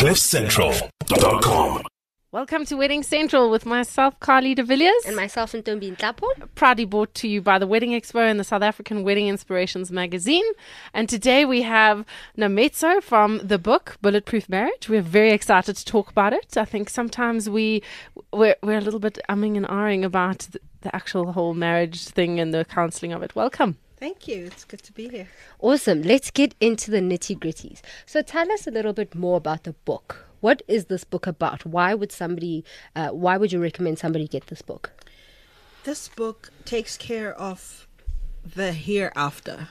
CliffCentral.com. Welcome to Wedding Central with myself, Carly de Villiers. And myself, Ntombi Ntapo. Proudly brought to you by the Wedding Expo and the South African Wedding Inspirations magazine. And today we have Nometso from the book Bulletproof Marriage. We're very excited to talk about it. I think sometimes we're a little bit umming and ahhing about the actual whole marriage thing and the counseling of it. Welcome. Thank you. It's good to be here. Awesome. Let's get into the nitty-gritties. So tell us a little bit more about the book. What is this book about? Why would you recommend somebody get this book? This book takes care of the hereafter.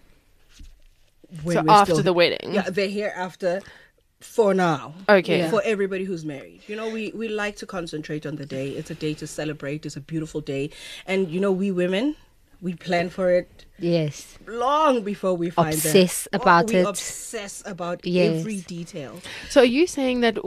So after the wedding? Yeah, the hereafter for now. Okay. Yeah. For everybody who's married. You know, we like to concentrate on the day. It's a day to celebrate. It's a beautiful day. And, you know, we women, we plan for it. Yes. Long before we find obsess about we it. Obsess about Yes. every detail. So are you saying that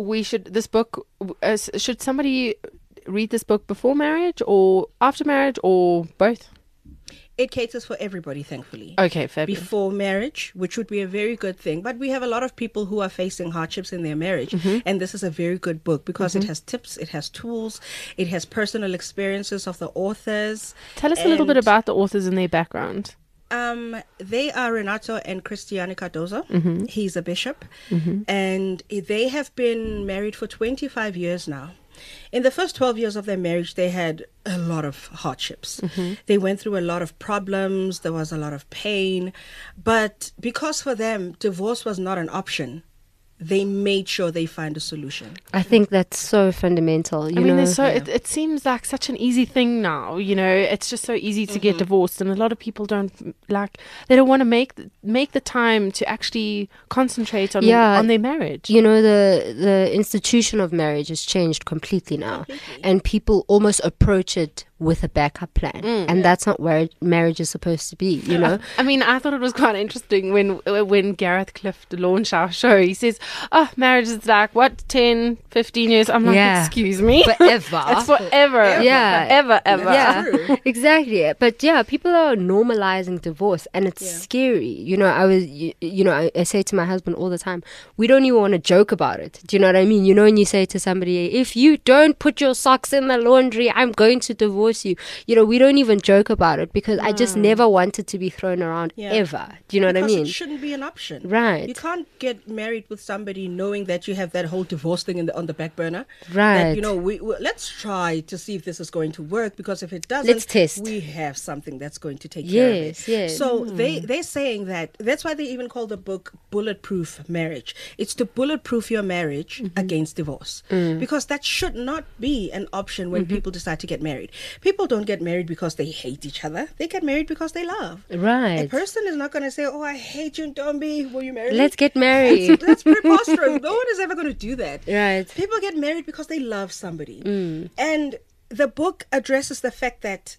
should somebody read this book before marriage or after marriage or both? It caters for everybody, thankfully. Okay, fabulous. Before marriage, which would be a very good thing. But we have a lot of people who are facing hardships in their marriage. And this is a very good book because it has tips, it has tools, it has personal experiences of the authors. Tell us a little bit about the authors and their background. They are Renato and Cristiane Cardozo. He's a bishop. And they have been married for 25 years now. In the first 12 years of their marriage, they had a lot of hardships. They went through a lot of problems. There was a lot of pain. But because for them, divorce was not an option, they made sure they find a solution. I think that's so fundamental. It seems like such an easy thing now. You know, it's just so easy to get divorced, and a lot of people don't want to make the time to actually concentrate on their marriage. You know, the institution of marriage has changed completely now, and people almost approach it with a backup plan, and that's not where marriage is supposed to be. You know, I mean, I thought it was quite interesting when Gareth Clift launched our show. He says, "Oh, marriage is like 10, 15 years." I'm like, excuse me, forever. It's forever. Yeah, ever. Yeah, exactly. But yeah, people are normalizing divorce, and it's scary. You know, I say to my husband all the time, we don't even want to joke about it. Do you know what I mean? You know, when you say to somebody, if you don't put your socks in the laundry, I'm going to divorce you. You know, we don't even joke about it because I just never want it to be thrown around ever. Do you know what I mean? It shouldn't be an option. Right. You can't get married with somebody knowing that you have that whole divorce thing on the back burner. Right. That, you know, let's try to see if this is going to work, because if it doesn't, let's test. We have something that's going to take care of it. Yes. So they're saying that's why they even call the book Bulletproof Marriage. It's to bulletproof your marriage against divorce. Because that should not be an option when people decide to get married. People don't get married because they hate each other. They get married because they love. Right. A person is not going to say, "Oh, I hate you, Ntombi. Will you marry me?" Let's get married. That's preposterous. No one is ever going to do that. Right. People get married because they love somebody. And the book addresses the fact that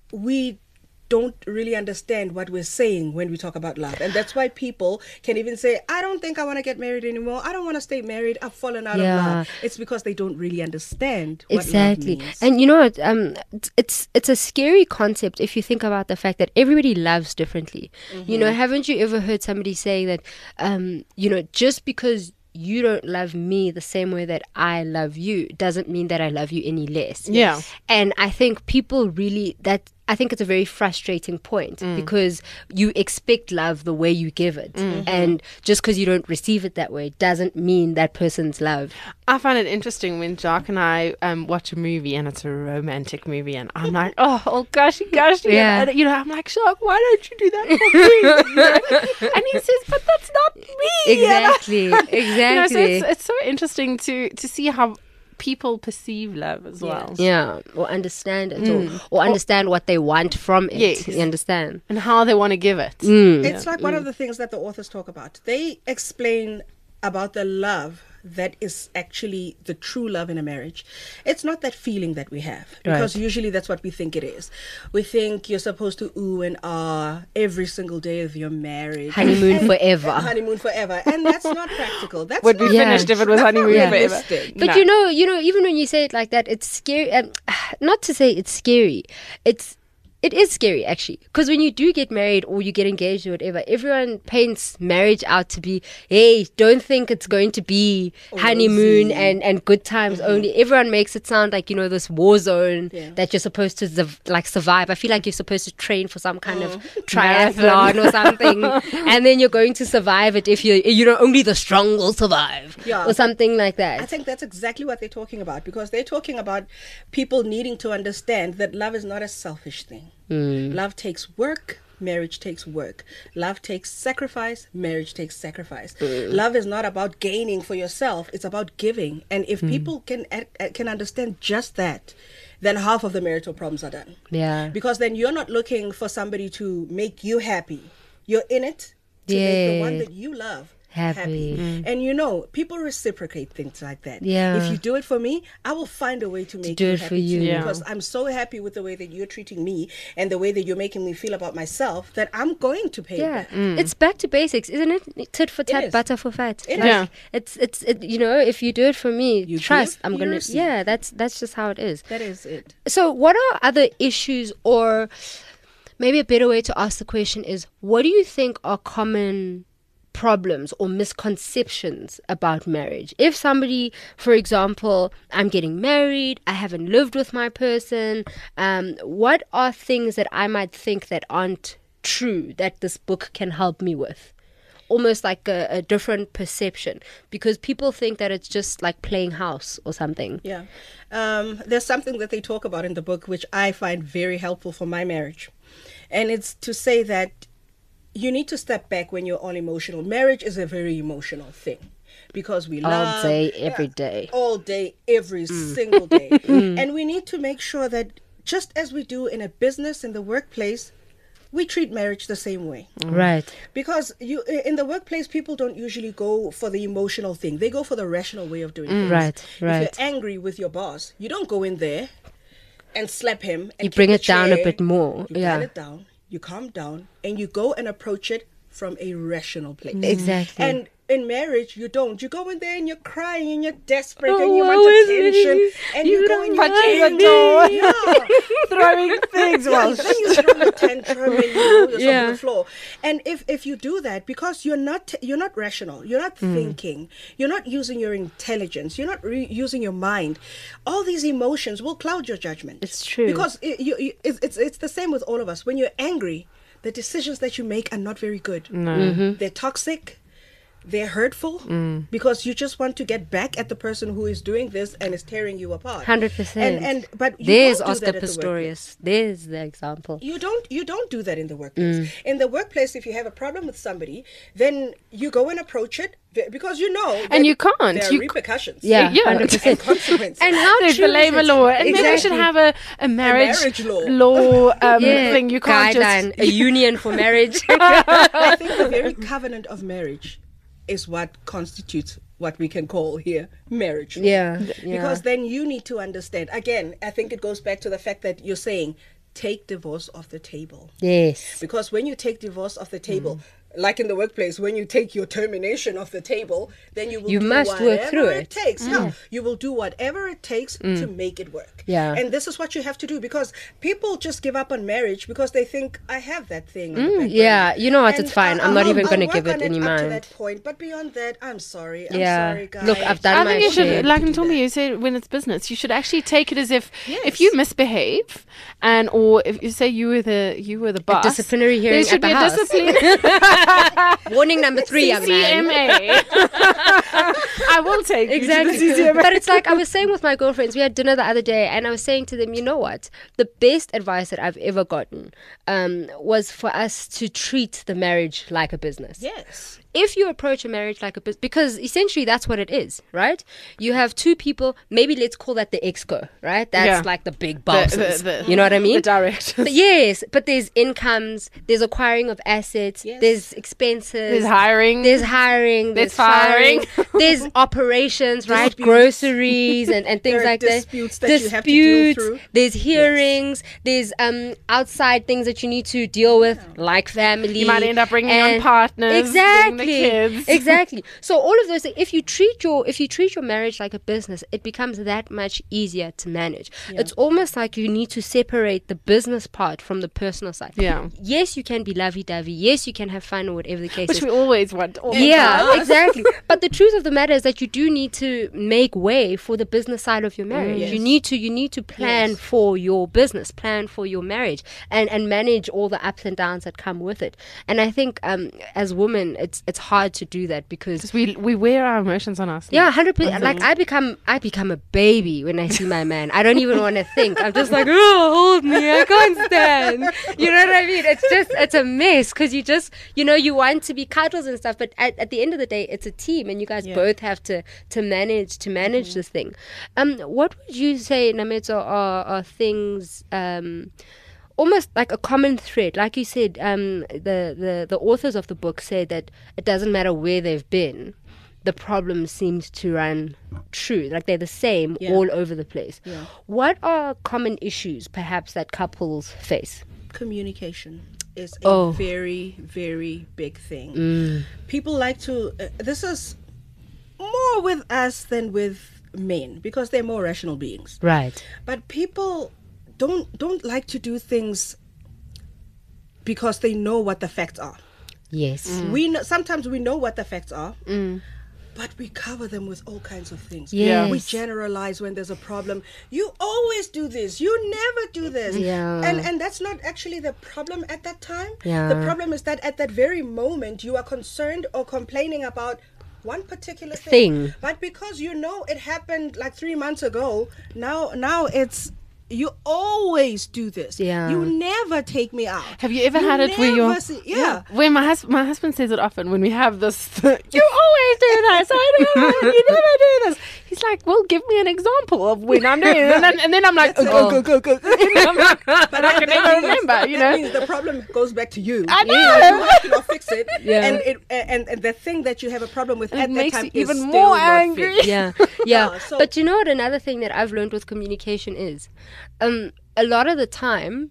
we don't really understand what we're saying when we talk about love. And that's why people can even say, "I don't think I want to get married anymore. I don't want to stay married. I've fallen out of love." It's because they don't really understand what love means. And you know what? It's a scary concept if you think about the fact that everybody loves differently. You know, haven't you ever heard somebody say that, you know, just because you don't love me the same way that I love you doesn't mean that I love you any less. Yeah. And I think people really, I think it's a very frustrating point because you expect love the way you give it. And just because you don't receive it that way doesn't mean that person's love. I find it interesting when Jacques and I watch a movie and it's a romantic movie and I'm like, oh gosh. Yeah. And, you know, I'm like, Jacques, why don't you do that for me? You know? And he says, but that's not me. Exactly. You know, so it's so interesting to see how people perceive love as well. Yeah, or understand it, or understand what they want from it. Yes. You understand? And how they want to give it. It's like one of the things that the authors talk about. They explain about the love that is actually the true love in a marriage. It's not that feeling that we have, because usually that's what we think it is. We think you're supposed to ooh and ah every single day of your marriage. Honeymoon forever. Honeymoon forever. And that's not practical. That's Would be finished if it was honeymoon forever. But you know, even when you say it like that, it's scary. Not to say it's scary. It is scary, actually, because when you do get married or you get engaged or whatever, everyone paints marriage out to be, hey, don't think it's going to be honeymoon and good times only. Everyone makes it sound like, this war zone that you're supposed to survive. I feel like you're supposed to train for some kind of triathlon or something, and then you're going to survive it if only the strong will survive or something like that. I think that's exactly what they're talking about, because they're talking about people needing to understand that love is not a selfish thing. Love takes work. Marriage takes work. Love takes sacrifice. Marriage takes sacrifice. Love is not about gaining for yourself. It's about giving. And if people can understand just that, then half of the marital problems are done. Yeah. Because then you're not looking for somebody to make you happy. You're in it to make the one that you love happy. And people reciprocate things like that. Yeah. If you do it for me, I will find a way to make you happy too, because I'm so happy with the way that you're treating me and the way that you're making me feel about myself that I'm going to pay you back. It's back to basics, isn't it? Tit for tat, butter for fat. It's if you do it for me, you trust I'm gonna. receive. Yeah, that's just how it is. That is it. So, what are other issues, or maybe a better way to ask the question is, what do you think are common problems or misconceptions about marriage? If somebody, for example, I'm getting married, I haven't lived with my person, what are things that I might think that aren't true that this book can help me with? Almost like a different perception, because people think that it's just like playing house or something. Yeah. There's something that they talk about in the book which I find very helpful for my marriage. And it's to say that you need to step back when you're all emotional. Marriage is a very emotional thing, because we love all day, every day. All day, every single day. And we need to make sure that just as we do in a business, in the workplace, we treat marriage the same way. Right. Because in the workplace, people don't usually go for the emotional thing. They go for the rational way of doing things. Right. If you're angry with your boss, you don't go in there and slap him. And you bring it down a bit more. You bring it down. You calm down, and you go and approach it from a rational place. Exactly. And in marriage, you don't. You go in there and you're crying and you're desperate and you want attention. And you go and you're punching the door, throwing things. Then you throw a tantrum and you roll yourself on the floor. And if you do that, because you're not rational, you're not thinking, you're not using your intelligence, you're not using your mind, all these emotions will cloud your judgment. It's true. Because it's the same with all of us. When you're angry, the decisions that you make are not very good. No. They're toxic. They're hurtful, because you just want to get back at the person who is doing this and is tearing you apart. 100%. But there's don't do Oscar that at the Pistorius. There's the example. You don't do that in the workplace. In the workplace, if you have a problem with somebody, then you go and approach it, because and you can't. There are repercussions. Yeah, Yeah. 100%. And consequences. And how There's true the labor is it? law, and maybe we should have a marriage law thing. You can't guideline, a union for marriage. I think the very covenant of marriage is what constitutes what we can call here marriage law. Yeah. Because then you need to understand. Again, I think it goes back to the fact that you're saying, take divorce off the table. Yes. Because when you take divorce off the table, like in the workplace, when you take your termination off the table, then you will do must whatever work through it takes. Yeah, you will do whatever it takes to make it work. Yeah. And this is what you have to do, because people just give up on marriage because they think, I have that thing. on the back burner. Yeah, you know what? And it's fine. I'm not even going to I'll give work it on any up to mind. that point, but beyond that, I'm sorry. I'm Yeah. sorry, guys. Look, I've done I my think you share. should, like Ntombi, you said, when it's business, you should actually take it as if you misbehave, or if you say you were the boss, disciplinary hearing there should at be the a house. discipline. Warning number 3, young man. CCMA. I will take Exactly. you to the CCMA. But it's like I was saying with my girlfriends, we had dinner the other day, and I was saying to them, you know what? The best advice that I've ever gotten was for us to treat the marriage like a business. Yes. If you approach a marriage like a business, because essentially that's what it is, right? You have two people, maybe let's call that the exco, right? That's like the big bosses. You know what I mean? The directors. But yes, but there's incomes, there's acquiring of assets, there's expenses, There's hiring. there's hiring, There's firing. there's operations, right? Disputes. Groceries and things There are like that. disputes that you have to deal through. There's hearings. There's outside things that you need to deal with, like family. You might end up bringing on and- partners, Exactly. bringing the kids. Exactly. So all of those things, if you treat your marriage like a business, it becomes that much easier to manage. It's almost like you need to separate the business part from the personal side. Yeah. Yes, you can be lovey-dovey. Yes, you can have fun or whatever the case Which is. we always want. All the Yeah, time. exactly. But the truth of the matter is that you do need to make way for the business side of your marriage. Yes. You need to plan for your business, plan for your marriage, and manage all the ups and downs that come with it. And I think as women, it's hard to do that because We wear our emotions on us. yeah, 100%. Like I become a baby when I see my man. I don't even want to think. I'm just like, oh, hold me. I can't stand. You know what I mean? It's a mess because you want to be cuddles and stuff, but at the end of the day, it's a team, and you guys both have to manage this thing. What would you say, Nametso, are things? Almost like a common thread. Like you said, the authors of the book say that it doesn't matter where they've been, the problem seems to run true. Like they're the same all over the place. Yeah. What are common issues perhaps that couples face? Communication is a very, very big thing. People like to, this is more with us than with men because they're more rational beings. Right. But people don't like to do things because they know what the facts are. Yes. Sometimes we know what the facts are, but we cover them with all kinds of things. Yes. We generalize when there's a problem. You always do this. You never do this. Yeah. And that's not actually the problem at that time. Yeah. The problem is that at that very moment you are concerned or complaining about one particular thing. But because you know it happened like 3 months ago, now it's you always do this. Yeah. You never take me out. Have you ever had it where you're... Where my husband says it often when we have this... you always do this. I know. You never do this. He's like, well, give me an example of when I'm doing it. And then I'm like, go. I'm like, but I can never remember, you know. That means the problem goes back to you. I know. You have to not fix it. Yeah. And the thing that you have a problem with It at that makes time you is even still more not angry. fixed. Yeah. So- But you know what? Another thing that I've learned with communication is, a lot of the time,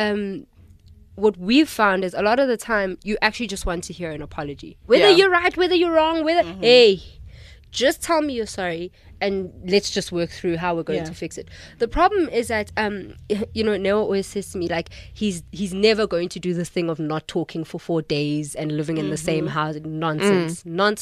what we've found is a lot of the time you actually just want to hear an apology, whether you're right, whether you're wrong, hey, just tell me you're sorry and let's just work through how we're going to fix it. The problem is that Neo always says to me, like, he's never going to do this thing of not talking for 4 days and living in the same house. Nonsense.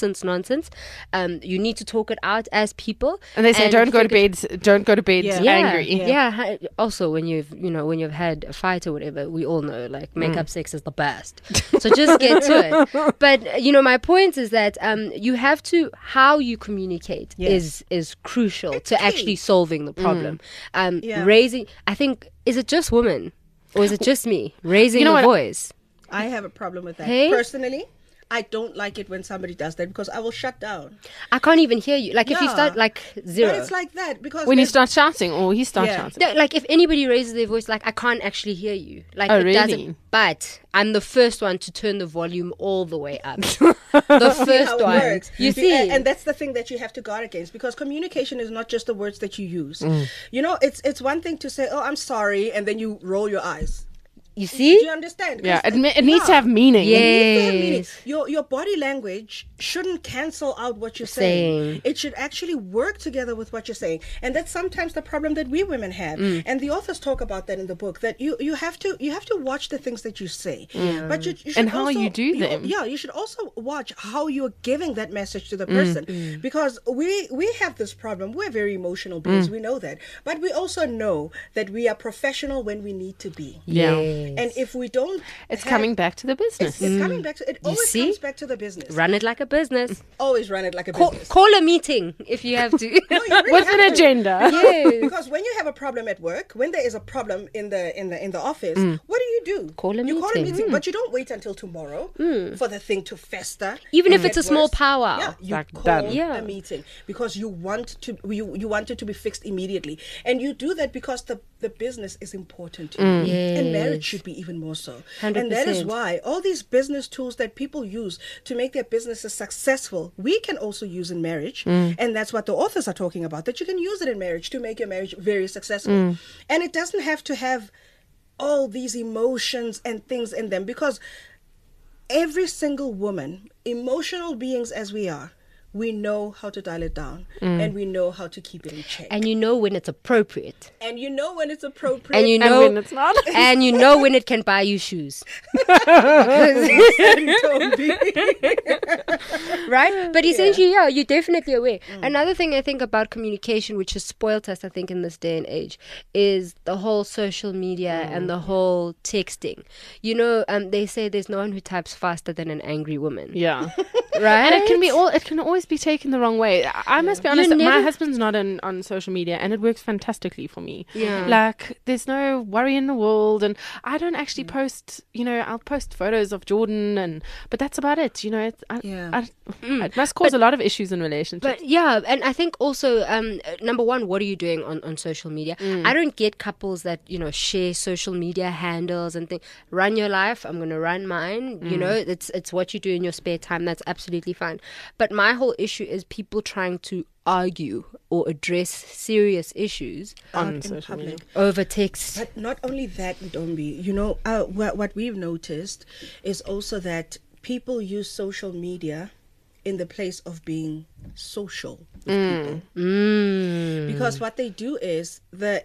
You need to talk it out as people. And they say, don't go to bed angry. Yeah. Also, when you've had a fight or whatever, we all know, like, make-up sex is the best. So just get to it. But, my point is that you have to, how you communicate is crucial to actually solving the problem. Raising, I think, is it just women? Or is it just me? Raising the voice. I have a problem with that. Hey? Personally, I don't like it when somebody does that because I will shut down. I can't even hear you. Like, if you start, like, zero. But it's like that because When you start shouting or he starts shouting. No, like, if anybody raises their voice, like, I can't actually hear you. Like, Oh, it really? doesn't. But I'm the first one to turn the volume all the way up. The see first how it one. works. You see? And that's the thing that you have to guard against because communication is not just the words that you use. It's one thing to say, oh, I'm sorry, and then you roll your eyes. You Do see? you understand? Yeah, it needs to have meaning. Yes. Your body language shouldn't cancel out what you're saying. It should actually work together with what you're saying, and that's sometimes the problem that we women have. And the authors talk about that in the book. That you have to watch the things that you say, but you should And how also, you do them. You should also watch how you're giving that message to the person because we have this problem. We're very emotional beings. We know that, but we also know that we are professional when we need to be. Yeah. And if we don't, It's coming back to the business. It's coming back to it. Always see? comes back to the business. Run it like a business. Always run it like a business. Call a meeting if you have to. No, you really With an have to. agenda. Yes. Because when you have a problem at work, when there is a problem in the office, what do? you do? Call a You call a meeting. meeting, but you don't wait until tomorrow for the thing to fester. Even if and it's a get small worse. powwow. Yeah, you Like, call done. Yeah. a meeting because you want it to be fixed immediately, and you do that because the business is important to you, and marriage Yes. should be even more so. 100%. And that is why all these business tools that people use to make their businesses successful, we can also use in marriage, and that's what the authors are talking about. That you can use it in marriage to make your marriage very successful, and it doesn't have to have all these emotions and things in them, because every single woman, emotional beings as we are, we know how to dial it down, and we know how to keep it in check. And you know when it's appropriate. And you know when it's appropriate. And you And know when it's not. and you know when it can buy you shoes. Don't be. Right? But essentially, yeah, you're definitely aware. Another thing I think about communication, which has spoilt us, I think, in this day and age, is the whole social media and the whole texting. You know, they say there's no one who types faster than an angry woman. Yeah. Right? And it can always be taken the wrong way. I must be honest, my never- husband's not on social media, and it works fantastically for me. Yeah. Like, there's no worry in the world, and I don't actually post, I'll post photos of Jordan, but that's about it. It must cause a lot of issues in relationships. But yeah, and I think also, number one, what are you doing on social media? I don't get couples that, share social media handles and think, run your life, I'm going to run mine. It's what you do in your spare time. That's absolutely fine. But my whole issue is people trying to argue or address serious issues on Out in social media. public. over text. But not only that, Ndombi, what we've noticed is also that people use social media in the place of being social with people. Because what they do is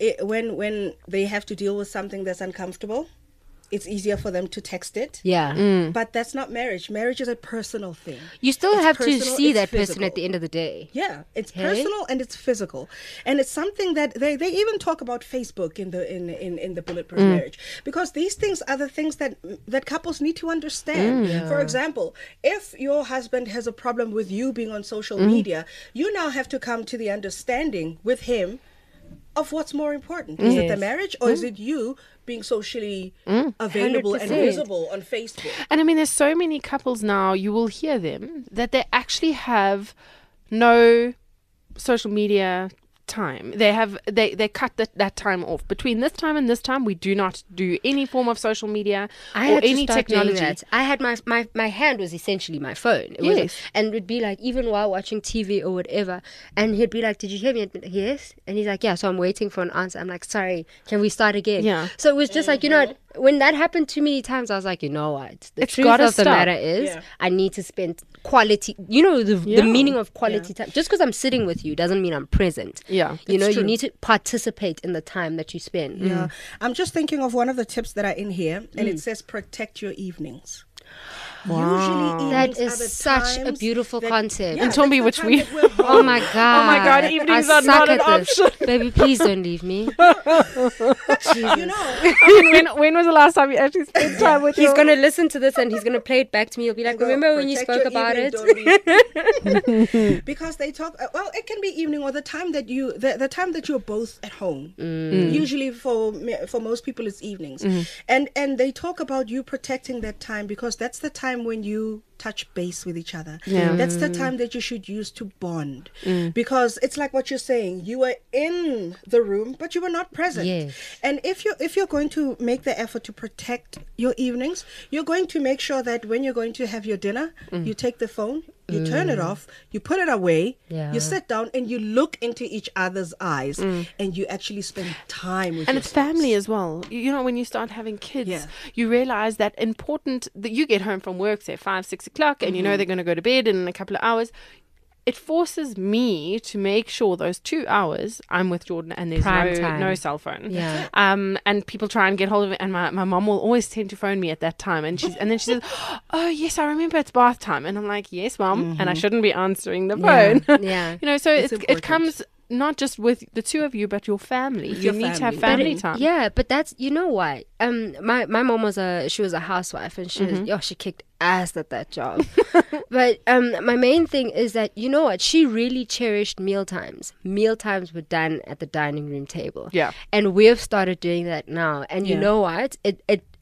when they have to deal with something that's uncomfortable, it's easier for them to text it. Yeah. But that's not marriage. Marriage is a personal thing. You still It's have to personal, see it's that person physical. at the end of the day. Yeah, it's Hey? personal and it's physical, and it's something that they even talk about Facebook in the Bulletproof Marriage, because these things are the things that couples need to understand. For example, if your husband has a problem with you being on social media, you now have to come to the understanding with him of what's more important. Is it the Yes. marriage, or is it you being socially available and 100%. visible on Facebook? And I mean, there's so many couples now, you will hear them, that they actually have no social media time. They cut that time off. Between this time and this time, we do not do any form of social media I or had to any start doing technology. that. I had my hand was essentially my phone. It was, Yes. and it would be like, even while watching TV or whatever, and he'd be like, "Did you hear me?" I'd be like, "Yes," and he's like, "Yeah." So I'm waiting for an answer. I'm like, "Sorry, can we start again?" Yeah. So it was just like, when that happened too many times, I was like, you know what? The It's truth gotta of the stop. matter is, Yeah. I need to spend quality. The Yeah. meaning of quality time. Just because I'm sitting with you doesn't mean I'm present. Yeah. You know, It's you true. need to participate in the time that you spend. Yeah, I'm just thinking of one of the tips that are in here, and it says protect your evenings. Usually, That evenings are the is such a times beauful that- concept. Yeah, And Tombi, that's the which time we- that we're home. Oh my god! Oh my God, evenings I are not suck an at this. option. Baby, please don't leave me. You know, I mean, when was the last time you actually spent time with He's your... gonna listen to this and he's gonna play it back to me. He'll be like, go, "Remember when you protect spoke your about evening, it?" Dori. Because they talk. Well, it can be evening or the time that the time that you're both at home. Usually, for most people, it's evenings, and they talk about you protecting that time, because that's the time when you touch base with each other. Yeah. That's the time that you should use to bond, because it's like what you're saying. You were in the room, but you were not present. Yes. And if you're going to make the effort to protect your evenings, you're going to make sure that when you're going to have your dinner, you take the phone, you turn it off, you put it away, Yeah. you sit down and you look into each other's eyes, and you actually spend time with And it's yourselves. family as well. When you start having kids, Yeah. you realize that that you get home from work, say 5, 6 o'clock, and they're going to go to bed in a couple of hours. It forces me to make sure those 2 hours I'm with Jordan and there's Prime time. no cell phone. Yeah. And people try and get hold of it, and my mom will always tend to phone me at that time, and then she says, "Oh yes, I remember it's bath time," and I'm like, "Yes, mom," and I shouldn't be answering the phone. Yeah. So It's it important. comes not just with the two of you, but your family. You your need to have family. family But time. Yeah, but that's, you know why? My mom was a housewife, and she kicked ass at that job. But my main thing is that, you know what, she really cherished mealtimes. Mealtimes were done at the dining room table. Yeah. And we've started doing that now. And you Yeah. know what? It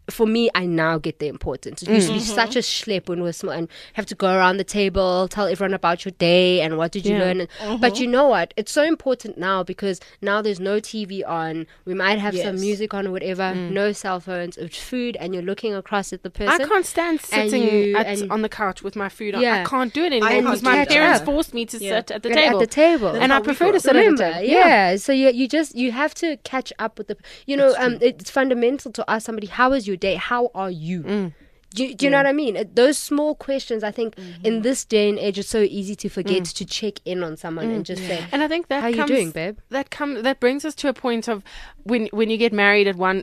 for me, I now get the importance. It used to be such a schlep when we were small and have to go around the table, tell everyone about your day and what did you learn. But you know what? It's so important now because now there's no TV on. We might have some music on or whatever. No cell phones. It's food and you're looking across at the person. I can't stand sitting on the couch with my food on. I can't do it anymore because my parents forced me to sit at the table. At the table. And I prefer to sit at the table. Yeah. So you have to catch up with the, it's fundamental to ask somebody, how is your day? How are you? Do you know what I mean? Those small questions, I think, in this day and age, it's so easy to forget to check in on someone and just say, and I think that how you doing, babe? That brings us to a point of when you get married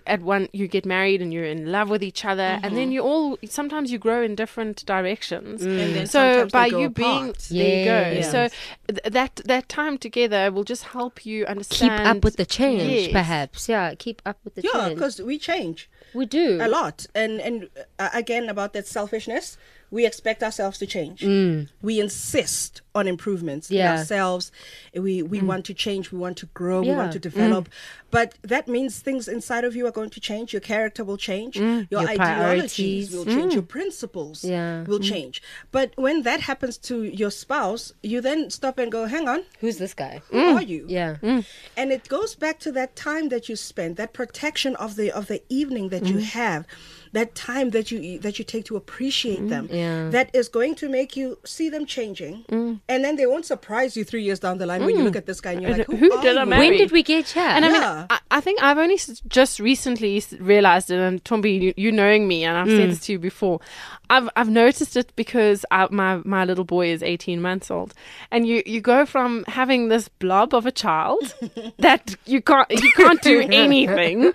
you get married and you're in love with each other, and then sometimes you grow in different directions. And then so by you apart. being there you go. So that time together will just help you understand, keep up with the change, perhaps. Keep up with the change. Yeah, because we change. We do a lot, and again about that selfishness, we expect ourselves to change. We insist on improvements in ourselves. We want to change, we want to grow, we want to develop, but that means things inside of you are going to change. Your character will change, your ideologies will change, your principles will change. But when that happens to your spouse, you then stop and go, hang on, who's this guy? Who are you? And it goes back to that time that you spend, that protection of the evening that you have, that time that you take to appreciate them, that is going to make you see them changing, and then they won't surprise you 3 years down the line when you look at this guy and you're like, who did I marry? When did we get here? And I mean, I think I've only just recently realized it, and Tombi, you knowing me, and I've said this to you before, I've noticed it because my little boy is 18 months old, and you go from having this blob of a child that you can't do anything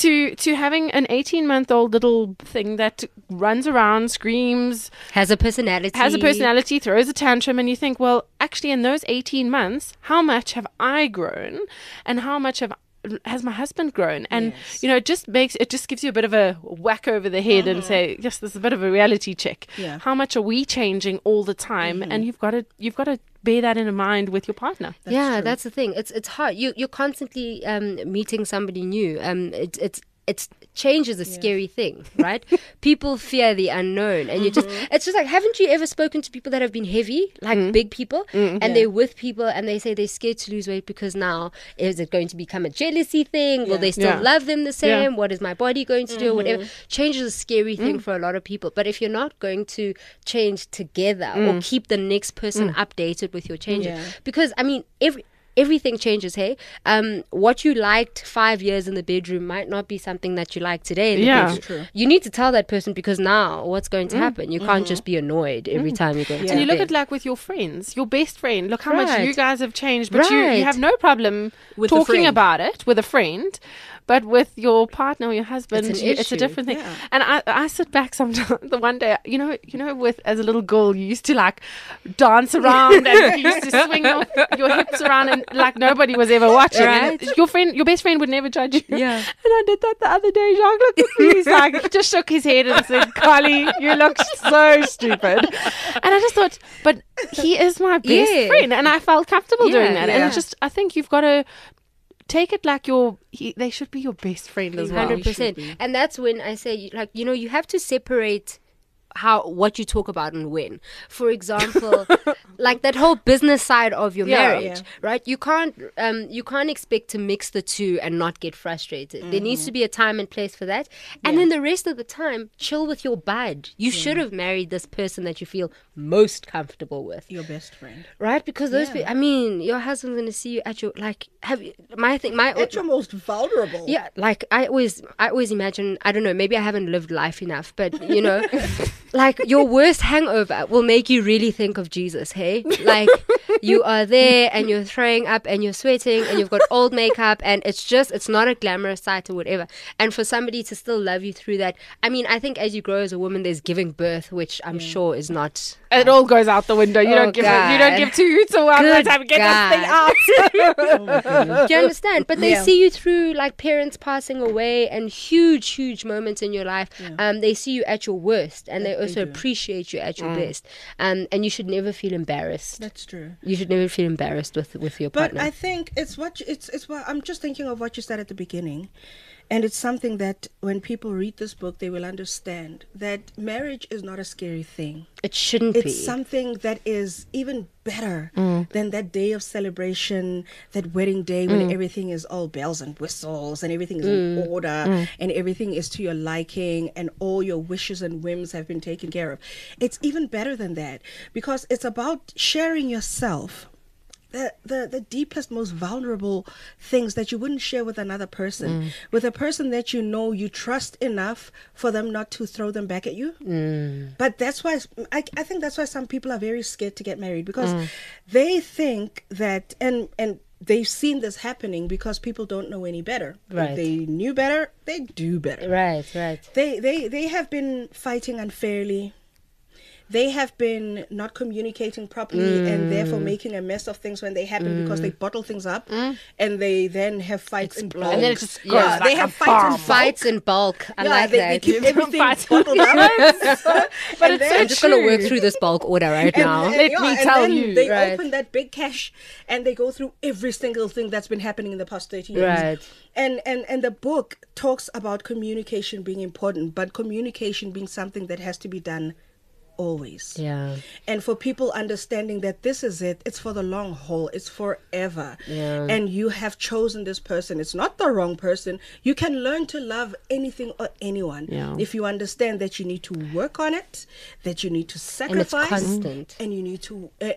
to having an 18-month-old little thing that runs around, screams, has a personality, throws a tantrum, and you think, well, actually in those 18 months, how much have I grown and how much has my husband grown? And it just gives you a bit of a whack over the head and say, yes, there's a bit of a reality check. How much are we changing all the time? And you've got to bear that in mind with your partner. That's the thing. It's hard. You're constantly meeting somebody new. Change is a scary thing, right? People fear the unknown, and it's just like, haven't you ever spoken to people that have been heavy, like big people, and they're with people and they say they're scared to lose weight because now is it going to become a jealousy thing? Will they still love them the same? What is my body going to do? Whatever. Change is a scary thing for a lot of people, but if you're not going to change together or keep the next person updated with your changes, because I mean everything changes, hey? What you liked 5 years in the bedroom might not be something that you like today in the bedroom. True. You need to tell that person, because now what's going to happen? You can't just be annoyed every time you go to And you look bed. at, like, with your friends, your best friend, look how much you guys have changed, but you have no problem with talking about it with a friend. But with your partner or your husband, it's a different thing. Yeah. And I sit back sometimes. The one day, with as a little girl, you used to like dance around and you used to swing your hips around, and like nobody was ever watching. Right. And your best friend would never judge you. Yeah. And I did that the other day. Jacques looked at me. He's like, he just shook his head and said, "Carly, you look so stupid." And I just thought, but he is my best friend, and I felt comfortable doing that. And it's just, I think you've got to take it like they should be your best friend as well. 100%. And that's when I say, like, you have to separate what you talk about and when. For example, like that whole business side of your marriage, right? You can't expect to mix the two and not get frustrated. There needs to be a time and place for that. And then the rest of the time, chill with your bud. You should have married this person that you feel most comfortable with. Your best friend. Right? Because those people, I mean, your husband's going to see you at your, like, at your most vulnerable. Yeah, like I always imagine, I don't know, maybe I haven't lived life enough, but like your worst hangover will make you really think of Jesus, hey? Like you are there and you're throwing up and you're sweating and you've got old makeup and it's not a glamorous sight or whatever. And for somebody to still love you through that, I mean, I think as you grow as a woman, there's giving birth, which I'm sure is not... It all goes out the window. You don't give two hoots or one time to get this thing out. Do you understand? But they see you through like parents passing away and huge moments in your life. They see you at your worst, and they also appreciate you at your best. And you should never feel embarrassed. That's true. You should never feel embarrassed with your partner. But I think it's what I'm just thinking of what you said at the beginning. And it's something that when people read this book, they will understand that marriage is not a scary thing. It shouldn't It's be. something that is even better than that day of celebration, that wedding day when everything is all bells and whistles and everything is in order and everything is to your liking and all your wishes and whims have been taken care of. It's even better than that because it's about sharing yourself. The deepest, most vulnerable things that you wouldn't share with another person, with a person that you know you trust enough for them not to throw them back at you. But that's why I think that's why some people are very scared to get married because they think that and they've seen this happening because people don't know any better. Right. If they knew better, they do better. Right. They have been fighting unfairly. They have been not communicating properly and therefore making a mess of things when they happen because they bottle things up and they then have fights in bulk. And then it just goes Yeah, like they a have bomb. Fights in bulk. I like they that. keep everything Fights. bottled up. But it's I'm just going to work through this bulk order right now. Let me tell then you. they Right. open that big cache and they go through every single thing that's been happening in the past 30 years. Right. And the book talks about communication being important, but communication being something that has to be done always. Yeah. And for people understanding that this is it's for the long haul, it's forever. Yeah. And you have chosen this person. It's not the wrong person. You can learn to love anything or anyone Yeah. if you understand that you need to work on it, that you need to sacrifice, constant. and you need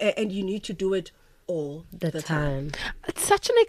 to do it all The time. It's such an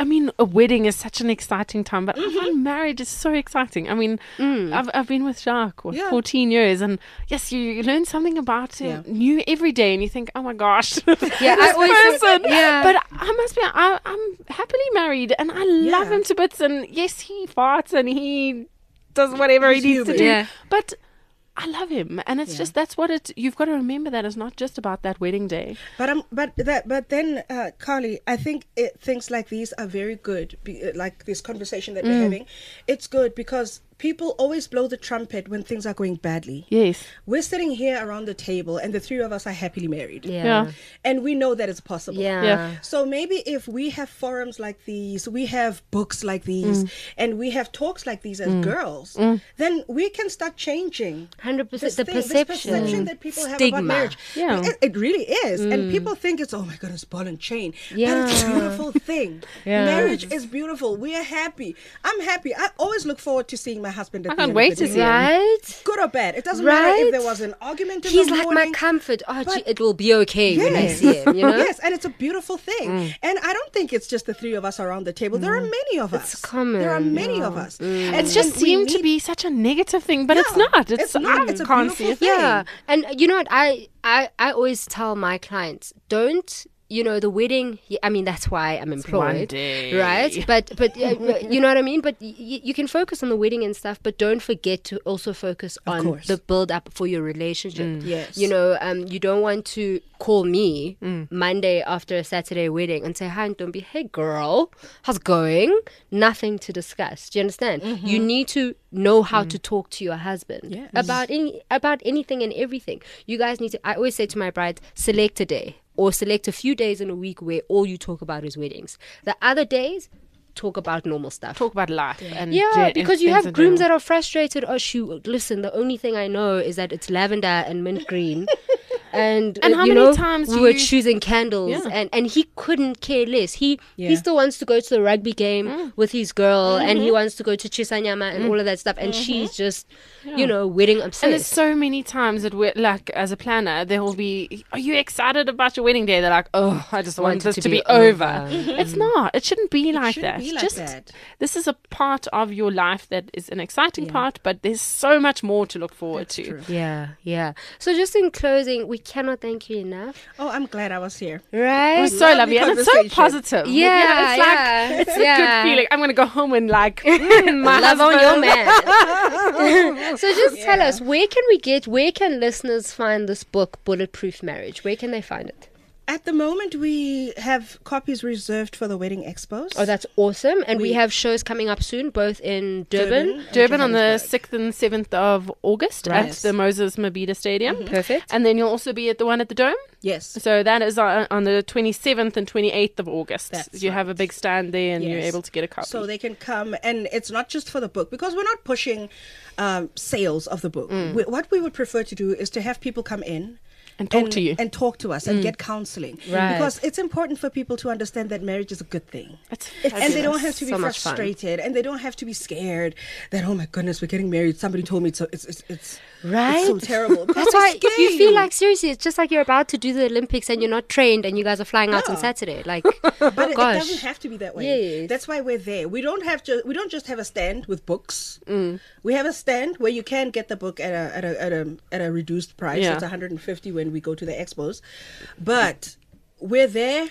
a wedding is such an exciting time, but I find marriage is so exciting. I mean, I've been with Jacques for 14 years, and yes, you learn something about him new every day, and you think, oh my gosh, Yeah, I always person. think, yeah. But I must be, I'm happily married, and I love Yeah. him to bits, and yes, he farts, and he does whatever he He's needs to human. do, Yeah. but I love him, and it's just that's what it. You've got to remember that it's not just about that wedding day. But then, Carly, I think things like these are very good. Like this conversation that we're having, it's good because people always blow the trumpet when things are going badly. Yes, We're sitting here around the table, and the three of us are happily married, Yeah. and we know that it's possible. Yeah. Yeah. So maybe if we have forums like these, we have books like these, and we have talks like these as girls, then we can start changing 100%. this The thing, this perception. perception that people have Stigma. about marriage. Yeah. It really is. And people think it's, oh my goodness, ball and chain. Yeah. But it's a beautiful thing. Yeah. Marriage is beautiful. We are happy. I'm happy. I always look forward to seeing my husband at I the can't end wait of the to day. see him. Right? Good or bad. It doesn't matter Right? if there was an argument in He's the like my morning. comfort. Oh, but- gee, it will be okay when I see him, you know? Yes, and it's a beautiful thing. And I don't think it's just the three of us around the table. There are many of us. common, There are many of us. And it just we seemed to need- be such a negative thing, but it's Yeah, not. it's not. I It's a can't see beautiful it. thing. Yeah. And you know what? I always tell my clients, don't, the wedding, I mean, that's why I'm employed. day. Right? But you know what I mean? But you can focus on the wedding and stuff, but don't forget to also focus on course. the build up for your relationship. Yes. You don't want to call me Monday after a Saturday wedding and say, hi, Ntombi, hey girl, how's it going? Nothing to discuss. Do you understand? You need to know how to talk to your husband Yes. about anything and everything. You guys need to, I always say to my brides, select a day or select a few days in a week where all you talk about is weddings. The other days, talk about normal stuff. Talk about life. And Because you things have in grooms general. that are frustrated. Oh, shoot, listen, the only thing I know is that it's lavender and mint green. And how you many know, times we do were you- choosing candles, Yeah. and he couldn't care less. He Yeah. still wants to go to the rugby game with his girl, and he wants to go to Chisanyama and all of that stuff. And she's just, wedding obsessed. And there's so many times that we're like, as a planner, there will be, are you excited about your wedding day? They're like, oh, I just want Want it this to to be be over. over. It's not. It shouldn't be like shouldn't that. be like Just that. this is a part of your life that is an exciting part, but there's so much more to look forward to. True. Yeah. So just in closing, we cannot thank you enough, Oh, I'm glad I was here. right? It's so lovely, and it's so conversation. positive. Yeah, it's like yeah, it's a yeah. good feeling. I'm gonna go home and like my Love on husband. your man. So just tell us, where can listeners find this book, Bulletproof Marriage? Where can they find it? At the moment, we have copies reserved for the wedding expos. Oh, that's awesome. And we have shows coming up soon, both in Durban. Durban on the 6th and 7th of August Right. at the Moses Mabhida Stadium. Perfect. And then you'll also be at the one at the Dome. Yes. So that is on the 27th and 28th of August. That's you have a right. big stand there and you're Yes. able to get a copy. So they can come, and it's not just for the book, because we're not pushing sales of the book. What we would prefer to do is to have people come in and talk to you. and talk to us and get counseling. Right. Because it's important for people to understand that marriage is a good thing. It's And they don't fabulous. have to be So much fun. frustrated, and they don't have to be scared that, oh my goodness, we're getting married. Somebody told me it's Right? so terrible. Because That's why they scare you feel like, seriously, it's just like you're about to do the Olympics and you're not trained and you guys are flying out on Yeah. Saturday. Like, But it gosh. doesn't have to be that way. Yes. That's why we're there. We don't just have a stand with books. We have a stand where you can get the book at a reduced price. Yeah. It's 150 when we go to the expos, but we're there.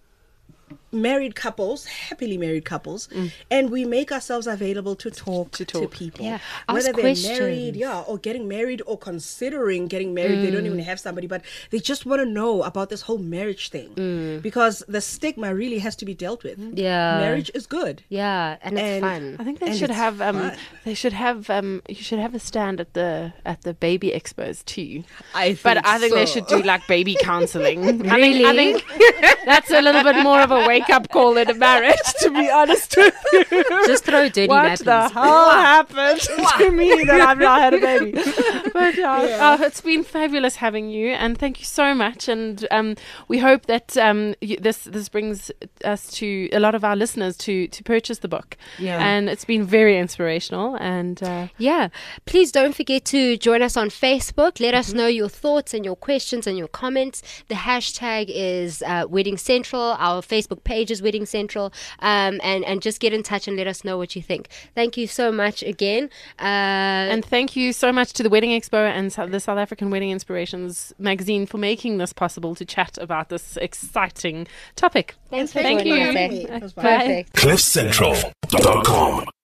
Married couples, happily married couples, and we make ourselves available to talk to people. Yeah. Whether Ask they're questions. married, or getting married or considering getting married. They don't even have somebody, but they just want to know about this whole marriage thing because the stigma really has to be dealt with. Yeah. Marriage is good. yeah, and it's And- fun. I think they And should it's have fun. you should have a stand at the baby expos too. I But I think they so. should do like baby counseling. I Really? think that's a little bit more of a wake up call than a marriage, to be honest with you. Just throw dirty What nappies. the hell happened to me that I've not had a baby? But it's been fabulous having you, and thank you so much. And we hope that this brings us to a lot of our listeners to purchase the book. Yeah. And it's been very inspirational. And Yeah. Please don't forget to join us on Facebook. Let us know your thoughts and your questions and your comments. The hashtag is Wedding Central. Our Facebook page is Wedding Central. And just get in touch and let us know what you think. Thank you so much again. and thank you so much to the Wedding Expo and the South African Wedding Inspirations magazine for making this possible to chat about this exciting topic. Thanks for Thank joining you. us. Having me. eh? It was fun. Perfect. CliffCentral.com